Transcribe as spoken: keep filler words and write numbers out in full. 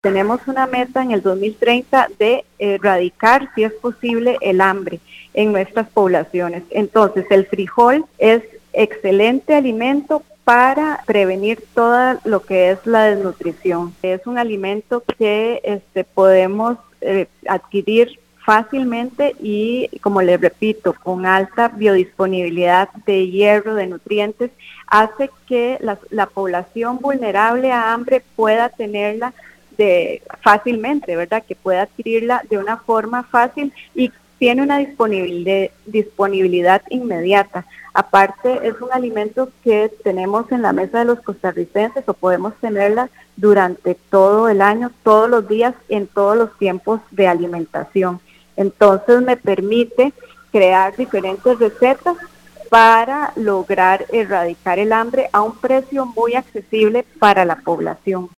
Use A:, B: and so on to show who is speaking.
A: Tenemos una meta en el dos mil treinta de erradicar, si es posible, el hambre en nuestras poblaciones. Entonces, el frijol es excelente alimento para prevenir todo lo que es la desnutrición. Es un alimento que este, podemos eh, adquirir fácilmente y, como les repito, con alta biodisponibilidad de hierro, de nutrientes, hace que la, la población vulnerable a hambre pueda tenerla de fácilmente, ¿verdad? Que pueda adquirirla de una forma fácil y tiene una disponibilidad, disponibilidad inmediata. Aparte, es un alimento que tenemos en la mesa de los costarricenses o podemos tenerla durante todo el año, todos los días, en todos los tiempos de alimentación. Entonces me permite crear diferentes recetas para lograr erradicar el hambre a un precio muy accesible para la población.